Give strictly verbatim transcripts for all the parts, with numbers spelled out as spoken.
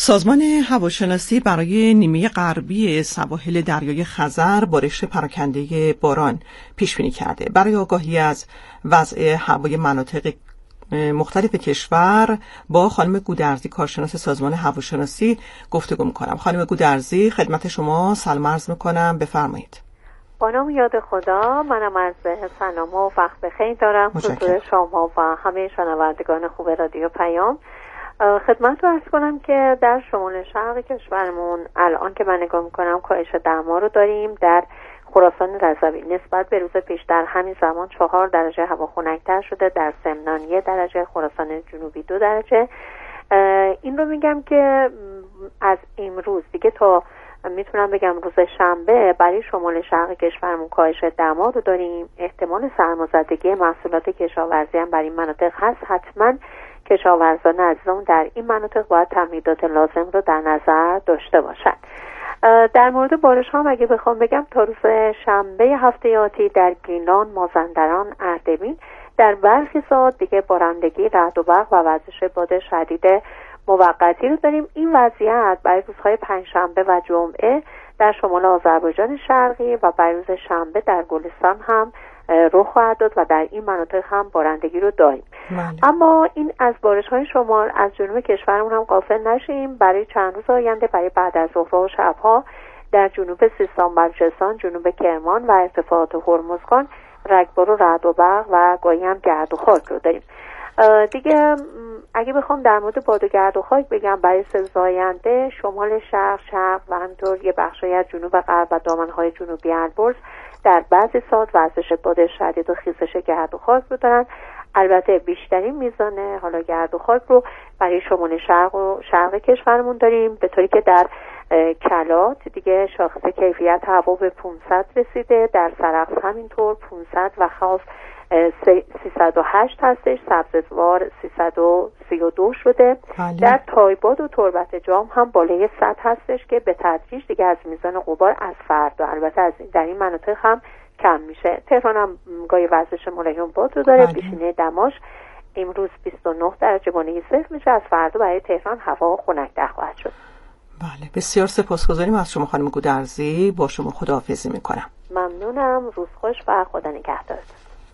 سازمان هواشناسی برای نیمه غربی سواحل دریای خزر بارش پراکنده باران پیش بینی کرده. برای آگاهی از وضع هوای مناطق مختلف کشور با خانم گودرزی کارشناس سازمان هواشناسی گفتگو می‌کنم. خانم گودرزی، خدمت شما سلام عرض می‌کنم، بفرمایید. با نام یاد خدا، منم از سلام و وقت بخیر دارم حضور شما و همه شنوندگان خوب رادیو پیام. خدمت رو عرض کنم که در شمال شرق کشورمون الان که من نگاه میکنم کاهش دما رو داریم. در خراسان رضوی نسبت به روز پیش در همین زمان چهار درجه هوا خنک‌تر شده، در سمنان یک درجه، خراسان جنوبی دو درجه. این رو میگم که از امروز دیگه تا میتونم بگم روز شنبه برای شمال شرق کشورمون کاهش دما رو داریم. احتمال سرمازدگی محصولات کشاورزی هم برای این مناطق هست. حتما کشاورزان عزیزان در این مناطق باید تمهیدات لازم رو در نظر داشته باشند. در مورد بارش ها اگه بخوام بگم تا روز شنبه هفته آتی در گیلان، مازندران، اردبیل در برخی ساعات دیگه بارندگی، رعد و برق و وزش باد شدید موقتی رو داریم. این وضعیت برای روزهای پنجشنبه و جمعه در شمال آذربایجان شرقی و برای روز شنبه در گلستان هم رخ خواهد داد و در این مناطق هم بارندگی رو داریم. ماله. اما این از بارش‌های شمال از جنوب کشورمون هم غافل نشیم. برای چند روز آینده، برای بعد از ظهر و شب‌ها در جنوب سیستان، بلوچستان، جنوب کرمان و ارتفاعات هرمزگان رگبار و رعد و برق و گاهی هم گرد و خاک رو داریم. دیگه اگه بخوام در مورد باد و گرد و خاک بگم برای سه روز آینده شمال شرق، شرق و همینطور یه بخشی از جنوب غرب و دامنهای جنوبی البرز در بعضی ساعات وزش باد شدید و خیزش گرد و خاک رو دارن. البته بیشترین میزان حالا گرد و خاک رو برای شمال شرق و شرق کشورمون داریم، به طوری که در کلات دیگه شاخص کیفیت هوا به پانصد رسیده، در سرخس همینطور پانصد و خاص سیصد و هشت هستش، سبزوار سیصد و سی و دو شده. حالی. در تایباد و تربت جام هم بالای صد هستش که به تدریج دیگه از میزان غبار از فردا البته از در این مناطق هم کم میشه. تهران هم گاهی وزش ملایم باد رو داره. پیشینه دماش امروز بیست و نه درجه بانگی صفر میشه. از فردا برای تهران هوا خنک‌تر خواهد شد. بله، بسیار سپاسگزاریم از شما خانم گودرزی. با شما خداحافظی میکنم. ممنونم. روز خوش و خدا نگهدارتون.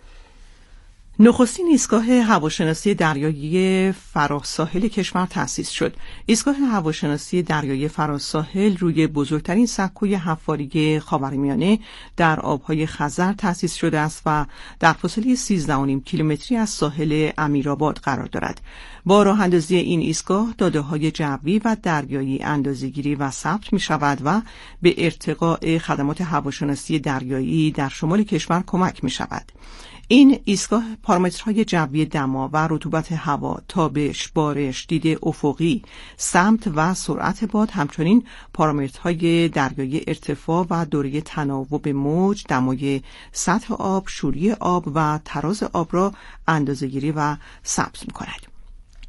نخستین ایستگاه هواشناسی دریایی فراساحل کشور تأسیس شد. ایستگاه هواشناسی دریایی فراساحل روی بزرگترین سکوی حفاری خاورمیانه در آبهای خزر تأسیس شده است و در فاصله سیزده و نیم کیلومتری از ساحل امیرآباد قرار دارد. با راه اندازی این ایستگاه داده‌های جوی و دریایی اندازه‌گیری و ثبت می‌شود و به ارتقاء خدمات هواشناسی دریایی در شمال کشور کمک می‌شود. این ایستگاه پارامترهای جوی دما و رطوبت هوا، تابش، بارش، دید افقی، سمت و سرعت باد، همچنین پارامترهای دریایی ارتفاع و دوره تناوب موج، دمای سطح آب، شوری آب و تراز آب را اندازه‌گیری و ثبت می‌کند.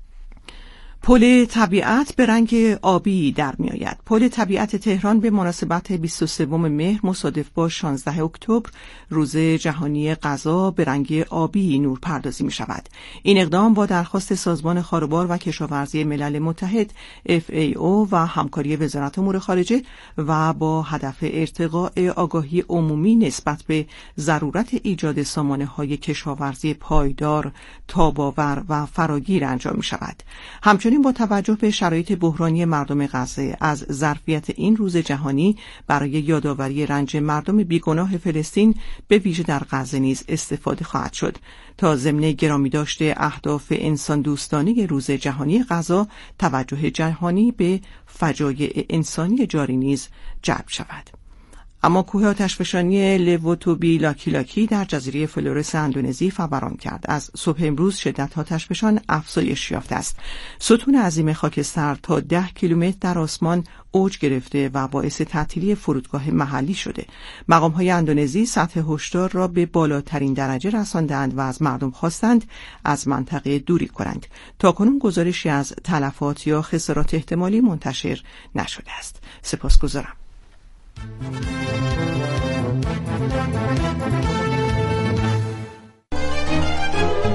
پل طبیعت به رنگ آبی در می آید. پل طبیعت تهران به مناسبت بیست و سوم مهر مصادف با شانزدهم اکتبر روز جهانی غذا به رنگ آبی نور پردازی می شود. این اقدام با درخواست سازمان خاروبار و کشاورزی ملل متحد اف ای او و همکاری وزارت امور خارجه و با هدف ارتقاء آگاهی عمومی نسبت به ضرورت ایجاد سامانه‌های کشاورزی پایدار، تاب‌آور و فراگیر انجام می شود. همچنین با توجه به شرایط بحرانی مردم غزه از ظرفیت این روز جهانی برای یادآوری رنج مردم بیگناه فلسطین به ویژه در غزه نیز استفاده خواهد شد تا ضمن گرامی داشته اهداف انسان دوستانه روز جهانی غذا توجه جهانی به فجایع انسانی جاری نیز جلب شود. اما کوه آتشفشانی لووتوبی لاکی لاکی در جزیره فلورس اندونزی فوران کرد. از صبح امروز شدت آتشفشان افزایش یافته است. ستون عظیم خاکستر تا ده کیلومتر در آسمان اوج گرفته و باعث تعطیلی فرودگاه محلی شده. مقام‌های اندونزی سطح هشدار را به بالاترین درجه رساندند و از مردم خواستند از منطقه دوری کنند. تاکنون گزارشی از تلفات یا خسارات احتمالی منتشر نشده است. سپاسگزارم.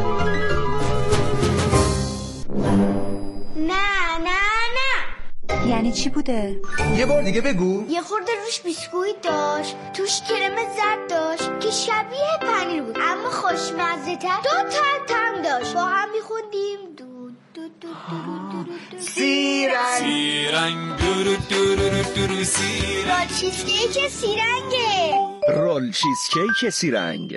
نه نه نه چی بوده؟ یه بار دیگه بگو. یه خورده روش بیسکویت داشت، توش کرم زرد داشت که شبیه پنیر بود اما خوشمزه تر. دو تا تم داشت، با هم میخوندیم دو دو دو دو دو سیرنگ سیرنگ دورو دورو دورو سیرنگ. رول چیزکیک سیرنگه. رول چیزکیک سیرنگ.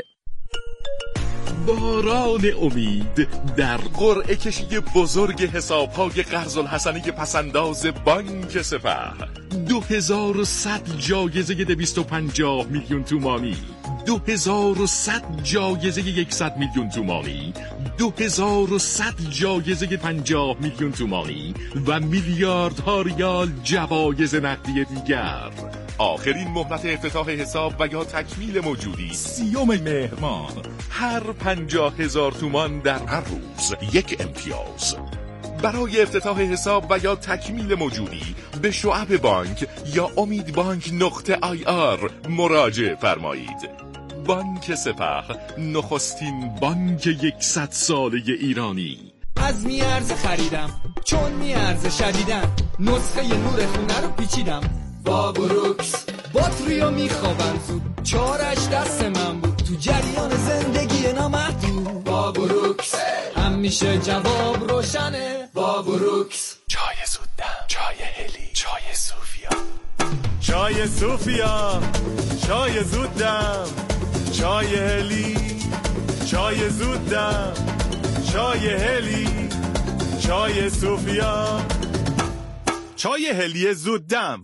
باران امید در قرعه کشی بزرگ حساب‌های قرض الحسنه پسنداز بانک سپه. دو هزار و صد جایزه دویست و پنجاه میلیون تومانی، دو هزار و صد جایزه صد میلیون تومانی، دو هزار و صد جایزه پنجاه میلیون تومانی و میلیاردها ریال جوایز نقدی دیگر. آخرین مهلت افتتاح حساب و یا تکمیل موجودی سیوم مهر ماه. هر پنجاه هزار تومان در هر روز یک امتیاز. برای افتتاح حساب و یا تکمیل موجودی به شعب بانک یا امید بانک نقطه آی آر مراجعه فرمایید. بانک سپه، نخستین بانک یکصد ساله ایرانی. از میارزه خریدم چون میارزه شدیدم، نسخه نور خونه رو پیچیدم با بروکس. باتریو میخوابم زود، چارش دست من بود تو جریان زندگی نامحدود. با بروکس همیشه جواب روشنه. با بروکس چای زودم، چای هلی، چای صوفیا. چای صوفیا، چای زودم، چای هلی، چای زودم، چای هلی، چای صوفیا، چای هلی زودم.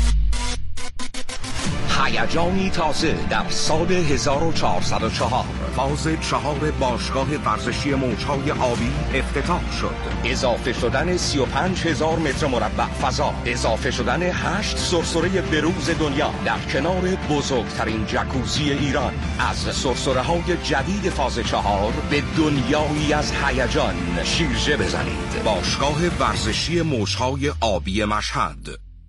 هیجانی تازه در سال هزار و چهارصد و چهار فاز چهار باشگاه ورزشی موج‌های آبی افتتاح شد. اضافه شدن سی و پنج هزار متر مربع فضا، اضافه شدن هشت سرسره بروز دنیا در کنار بزرگترین جکوزی ایران. از سرسره‌های جدید فاز چهار به دنیایی از هیجان شیرجه بزنید. باشگاه ورزشی موج‌های آبی مشهد.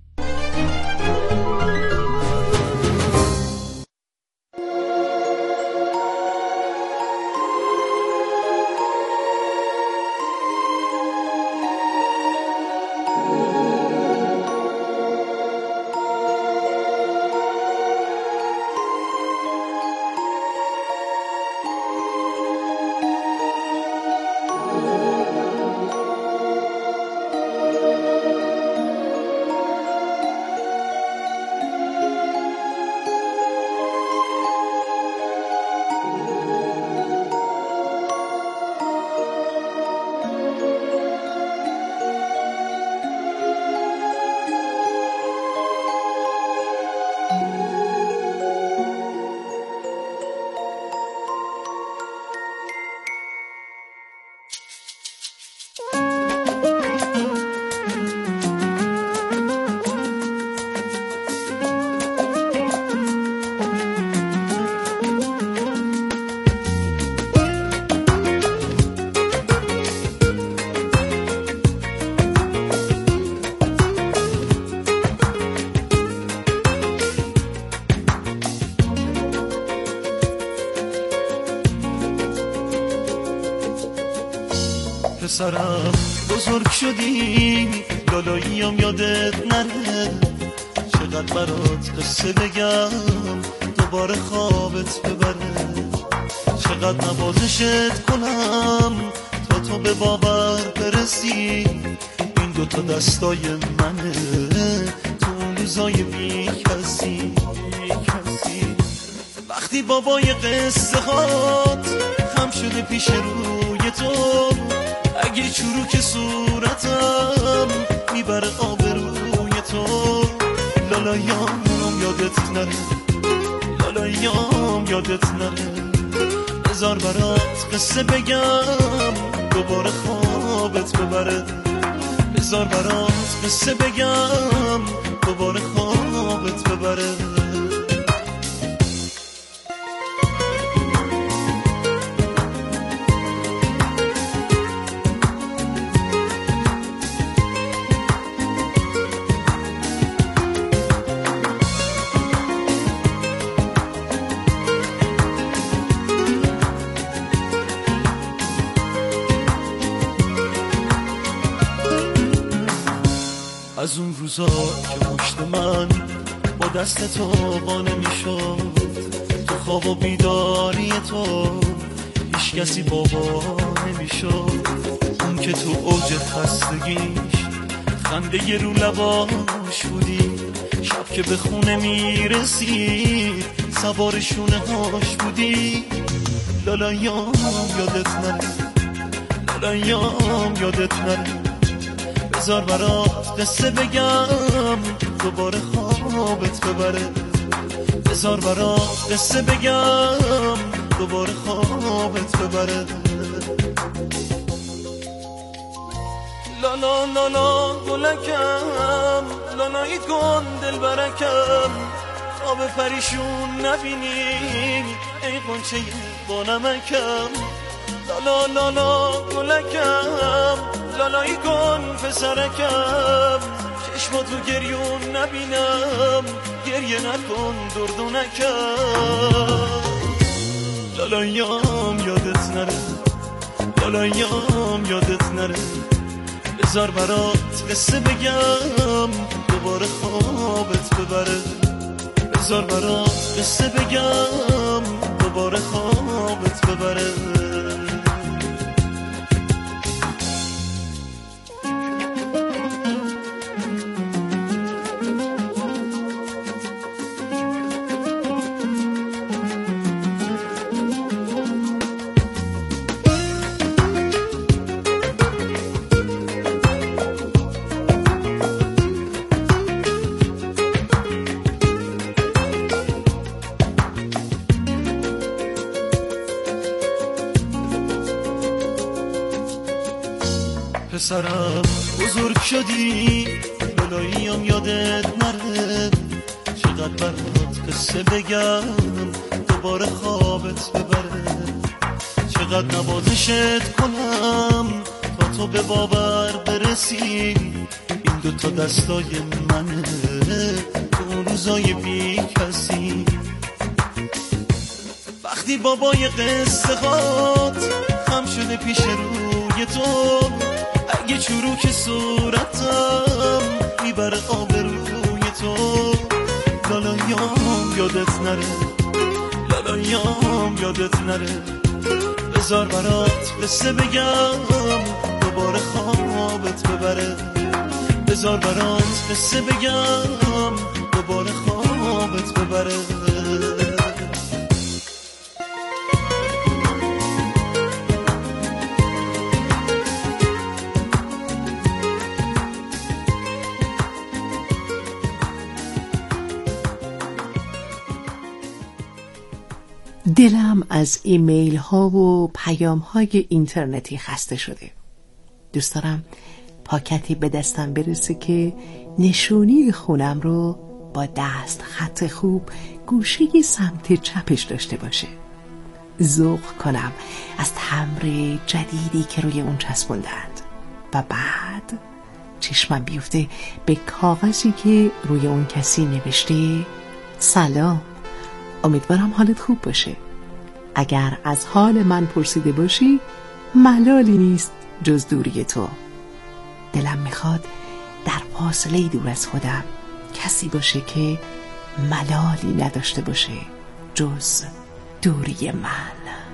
پسرم بزرگ شدی، لالاییم یادت نره. چقدر برات قصه بگم دوباره خوابت ببره. چقدر نوازشت کنم تا تو به باور برسی. این دوتا دستای منه تو اون روزای بی کسی. وقتی بابای قصه هات خم شده پیش روی تو، اگه چروک صورتم میبره آبروی تو. لالایام یادت نره، لالایام یادت نره. بذار برات قصه بگم دوباره خوابت ببره. بذار برات قصه بگم دوباره خوابت ببره. از اون روزا که پشت من با دست تو قانه میشد، تو خواب و بیداری تو هیچ کسی بابا نمیشد. اون که تو اوج خستگیش خنده یه رو لباش بودی، شب که به خونه میرسید سوار شونه هاش بودی. لالایام یادت نره، لالایام یادت نره، بذار برات قصه بگم دوباره خوابت ببره. بذار برات قصه بگم دوباره خوابت ببره. لالا لالا گلکم، لالایی کن دل برکم، خواب پریشون نبینی ای قنچه با نمکم. لالا لالا گلکم، لالایی کن پسرکم، چشما تو گریون نبینم، گریه نکن دردونکم. لالایام یادت نره، لالایام یادت نره، بذار برات قصه بگم دوباره خوابت ببره. بذار برات قصه بگم دوباره خوابت ببره. پسرم بزرگ شدی، لالاییم یادت نره، چقدر برات قصه بگم دوباره خوابت ببره. چقدر نوازشت کنم تا تو به باور برسی، این دوتا دستای منه تو اون روزای بی کسی. وقتی بابای قصه هات خم شده پیش روی تو، اگه چروک صورتم میبره آبروی تو. لالایام یادت نره، لالایام یادت نره، بذار برات قصه بگم دوباره خوابت ببره. بذار برات قصه بگم دوباره خوابت ببره. دلم از ایمیل ها و پیام های اینترنتی خسته شده. دوست دارم پاکتی به دستم برسه که نشونی خونم رو با دست خط خوب گوشه سمت چپش داشته باشه. ذوق کنم از تمبر جدیدی که روی اون چسبوندند و بعد چشمم بیفته به کاغذی که روی اون کسی نوشته سلام، امیدوارم حالت خوب باشه. اگر از حال من پرسیده باشی ملالی نیست جز دوری تو. دلم میخواد در فاصله دور از خودم کسی باشه که ملالی نداشته باشه جز دوری من.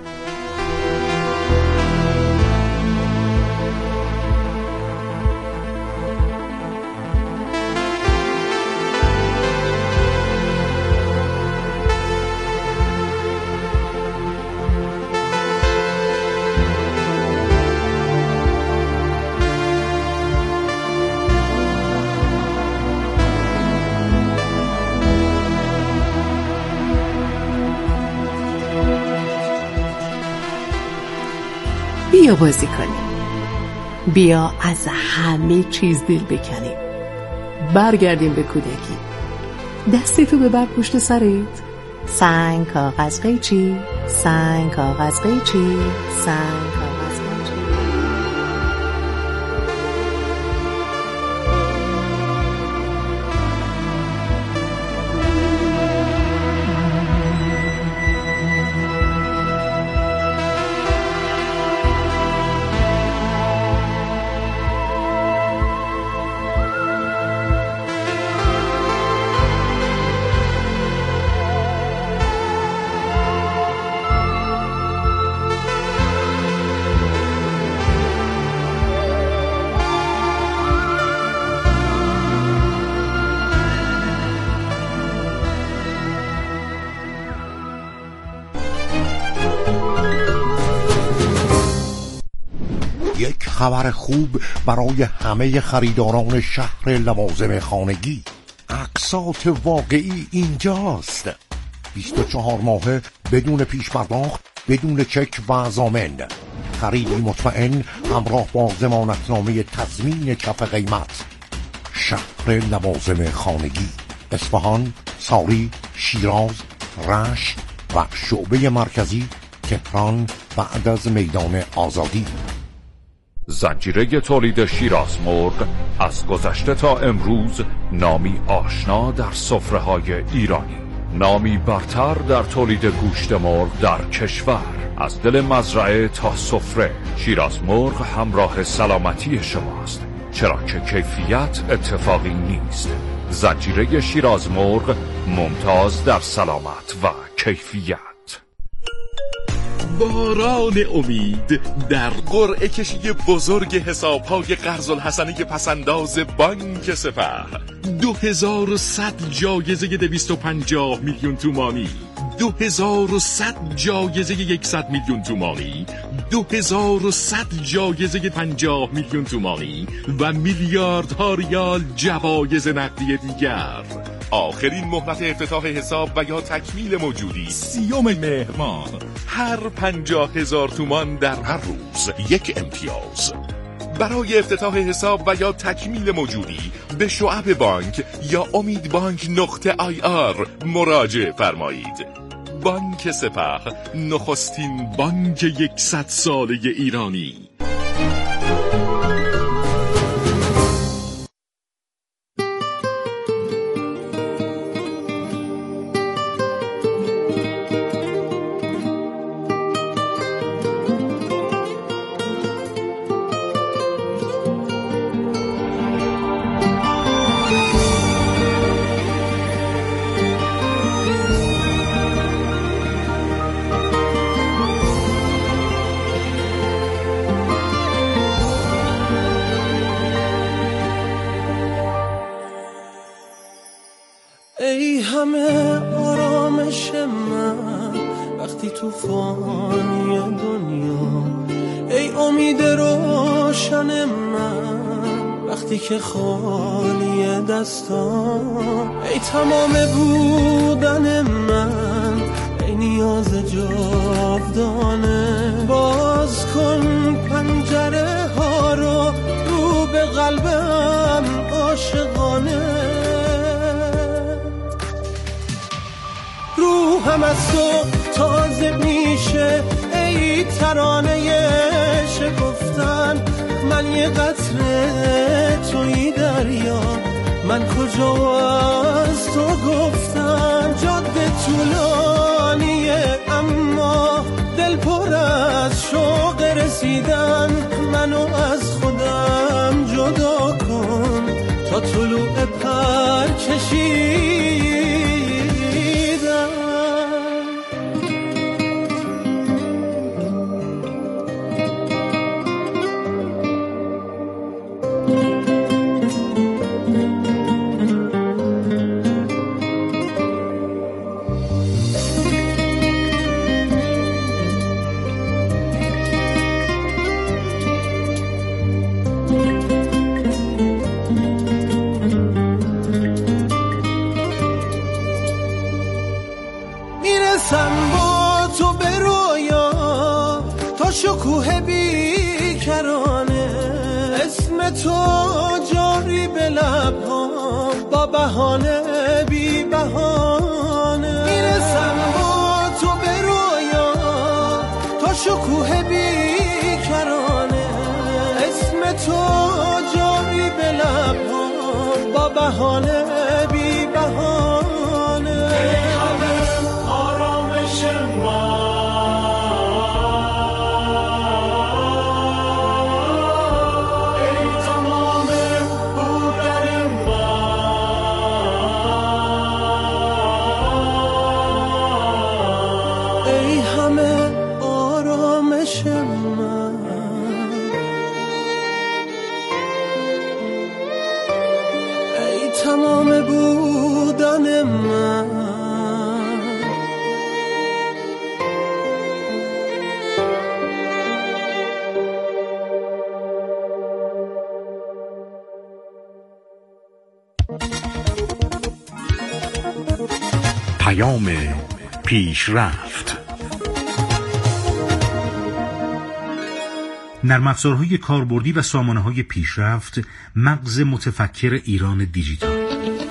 بیا بازی کنیم، بیا از همه چیز دل بکنیم، برگردیم به کودکی. دستتو ببر پشت سرت، سنگ کاغذ قیچی، سنگ کاغذ قیچی، سنگ کاغذ قیچی. خبر خوب برای همه خریداران شهر لوازم خانگی. اقساط واقعی اینجاست. بیست و چهار ماهه بدون پیش پرداخت، بدون چک و ضامن. خریدی مطمئن همراه با ضمانتنامه تضمین کف قیمت. شهر لوازم خانگی، اصفهان، ساری، شیراز، رشت و شعبه مرکزی تهران بعد از میدان آزادی. زنجیره تولید شیراز مرغ از گذشته تا امروز نامی آشنا در سفره‌های ایرانی، نامی برتر در تولید گوشت مرغ در کشور. از دل مزرعه تا سفره، شیراز مرغ همراه سلامتی شماست، چرا که کیفیت اتفاقی نیست. زنجیره شیراز مرغ ممتاز در سلامت و کیفیت. باران امید در قرعه کشی بزرگ حساب‌های قرض‌الحسنه پسنداز بانک سپه. دو هزار و صد جایزه دویست و پنجاه میلیون تومانی، دو هزار و صد جایزه صد میلیون تومانی، دو هزار و صد جایزه پنجاه میلیون تومانی و میلیاردها ریال جوایز نقدی دیگر. آخرین مهلت افتتاح حساب و یا تکمیل موجودی سیوم مهر ماه. هر پنجاه هزار تومان در هر روز یک امتیاز. برای افتتاح حساب و یا تکمیل موجودی به شعب بانک یا امید بانک نقطه آی آر مراجعه فرمایید. بانک سپه، نخستین بانک یکصد ساله ایرانی. ای همه آرامش من وقتی توفانی دنیا، ای امید روشن من وقتی که خالی دستان، ای تمام بودن من، ای نیاز جاودانه. باز کن پنجره ها رو رو به قلبم عاشقانه. روحم از تو تازه میشه ای ترانه شکفتن. من یه قطره توی دریا، من کجا از تو گفتن. جاده طولانیه اما دل پر از شوق رسیدن. منو از خودم جدا کن تا طلوع پر کشیدن. شکوه بیکرانه، اسم تو جاری به لبها با بهانه بی بهانه. میرسم با تو به رویا تا شکوه بیکرانه، اسم تو جاری به لبها با بهانه بی بهانه. ای همه آرامش ما، تمام پیام پیشرفت. نرم افزارهای کاربردی و سامانه‌های پیشرفت، مغز متفکر ایران دیجیتال.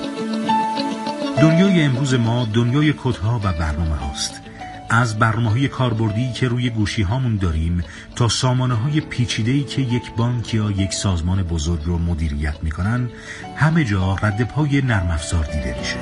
دنیای امروز ما دنیای کدها و برنامه هاست. از برنامه‌های کاربردی که روی گوشی هامون داریم تا سامانه‌های پیچیده‌ای که یک بانک یا یک سازمان بزرگ رو مدیریت می‌کنن، همه جا رد پای نرم افزار دیده میشه.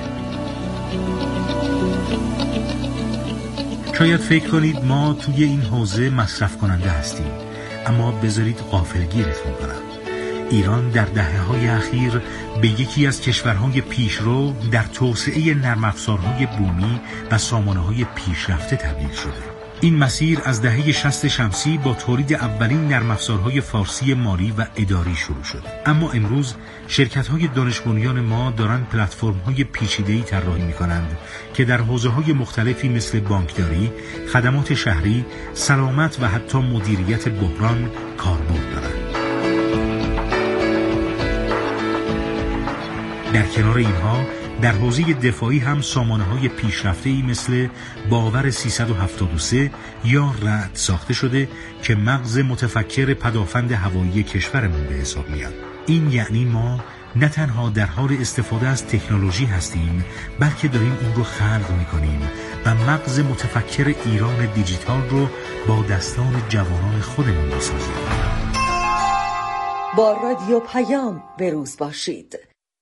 شاید فکر کنید ما توی این حوزه مصرف کننده هستیم، اما بذارید غافلگیرتون کنم. ایران در دهه‌های اخیر به یکی از کشورهای پیشرو در توسعه نرم افزارهای بومی و سامانه‌های پیشرفته تبدیل شده. این مسیر از دهه شصت شمسی با تولید اولین نرم افزارهای فارسی مالی و اداری شروع شد. اما امروز شرکت‌های دانش بنیان ما دارن پلتفرم‌های پیچیده‌ای طراحی می‌کنند که در حوزه‌های مختلفی مثل بانکداری، خدمات شهری، سلامت و حتی مدیریت بحران کاربرد دارند. در کنار اینها در حوزه دفاعی هم سامانه‌های پیشرفته‌ای مثل باور سیصد و هفتاد و سه یا رعد ساخته شده که مغز متفکر پدافند هوایی کشورمون به حساب میاد. این یعنی ما نه تنها در حال استفاده از تکنولوژی هستیم، بلکه داریم اون رو خلق می‌کنیم و مغز متفکر ایران دیجیتال رو با دستان جوانان خودمون می‌سازیم. با رادیو پیام به روز باشید.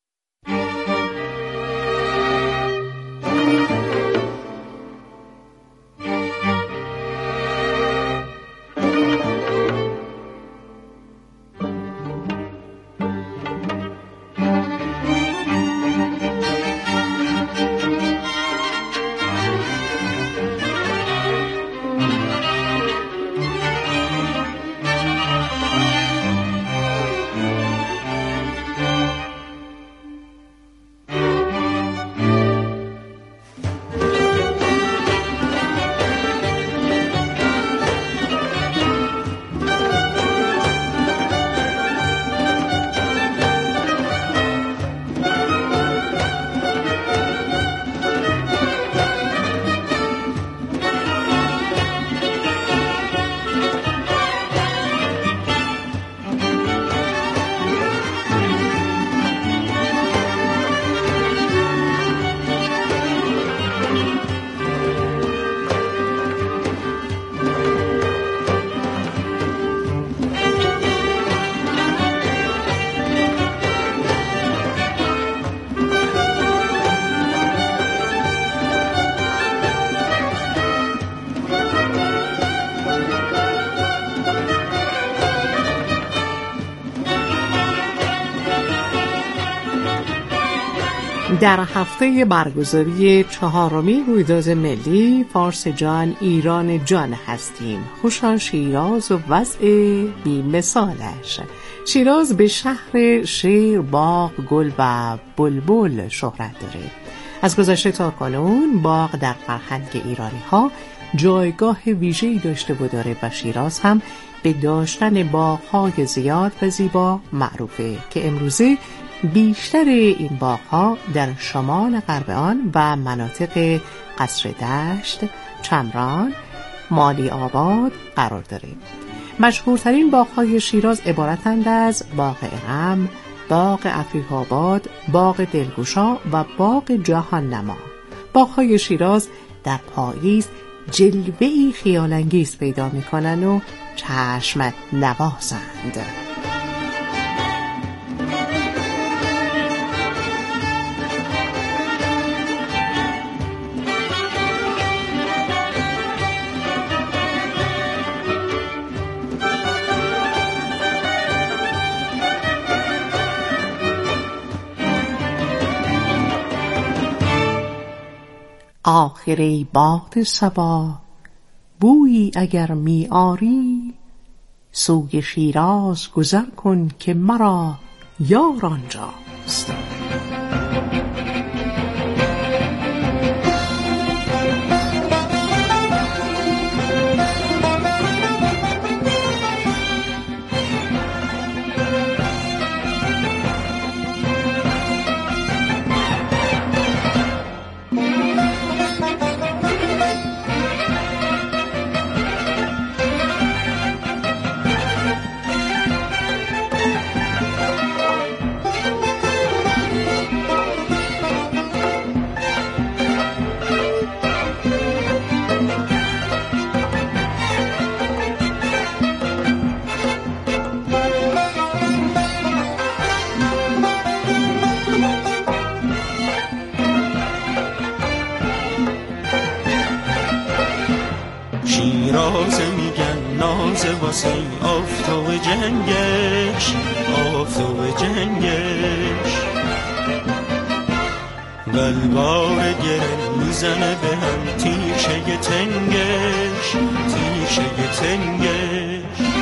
در هفته برگزاری چهارمین رویداد ملی فارس جان ایران جان هستیم. خوشا شیراز و وضع بی مثالش. شیراز به شهر شیر، باغ، گل و بلبل شهرت داره. از گذشته تا کنون باغ در فرهنگ ایرانی ها جایگاه ویژه‌ای داشته و داره و شیراز هم به داشتن باغ‌های زیاد و زیبا معروفه که امروزه بیشتر این باغ‌ها در شمال غرب آن و مناطق قصر دشت، چمران، مالی آباد قرار داره. مشهورترین باغ‌های شیراز عبارتند از باغ ارم، باغ عفیف آباد، باغ دلگوشا و باغ جهان نما. باغ‌های شیراز در پاییز جلوه‌ای خیال‌انگیز پیدا می‌کنند و چشم نوازند. آخری باد صبا بویی اگر می آری، سوی شیراز گذر کن که مرا یار آنجاست. شیرازه میگن نازه واسه آفتاب جنگش، آفتاب جنگش قلبار گره میزنه به هم تیشه تنگش، تیشه تنگش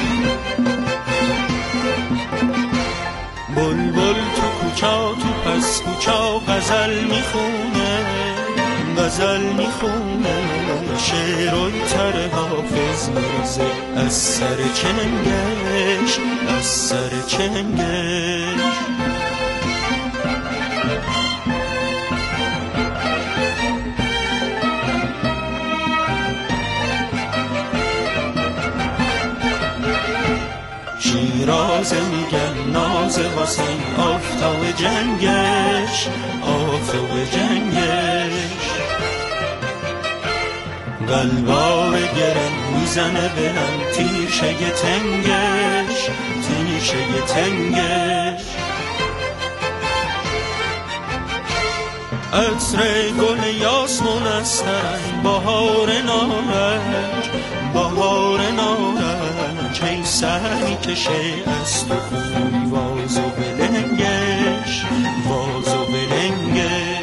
بلبل تو کوچا تو پس کوچا غزل میخونه، غزل میخونه شعرهای تر حافظ میرزه از سر چنگش، از سر چنگش شیرازه میگن نازه واسه آفتاب جنگش، آفتاب جنگش قلبار گرم میزنه به هم تیشه تنگش، تیشه تنگش عطر گل یاسمون است بهار نارنج، بهار نارنج ای سر میکشه از تو خونی واز و بلنگش، واز و بلنگش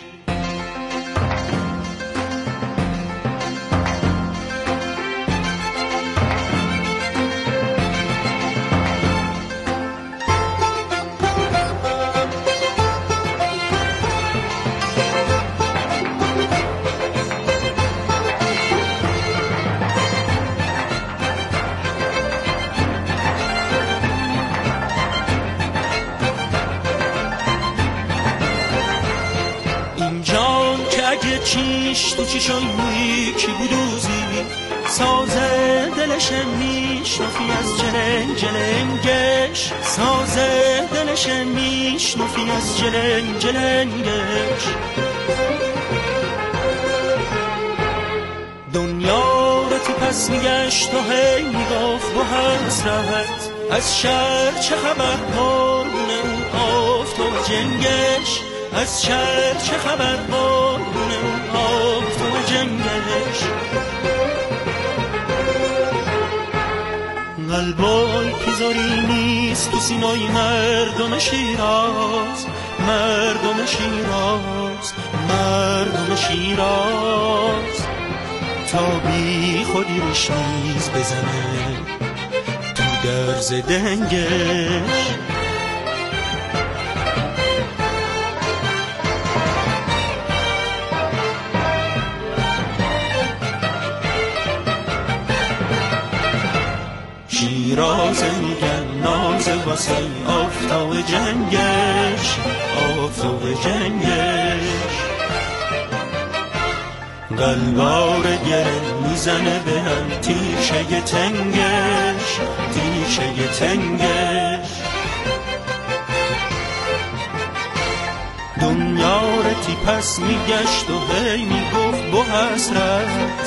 چیش تو چیشای یکی بودوزی سازه دلش میشنفی از جلنگ جلنگش، سازه دلش میشنفی از جلنگ جلنگش دنیا رو تو پس میگشت و هی میگفت با حسرت از شهر چه خبر قربونه اون آفتاب جنگش، از شهر چه خبر قربونه اون آفتاب جنگش قلبای پیزاری نیست تو سینای مردم شیراز، مردم شیراز، مردم شیراز تا بی خودی روش نیز بزنه تو درز دنگش شیرازه میگن نازه واسه آفتاب جنگش، آفتاب جنگش قلبار گره میزنه به هم تیشه تنگش، تیشه تنگش دنیا رو تی پس میگشت و هی میگفت با حسرت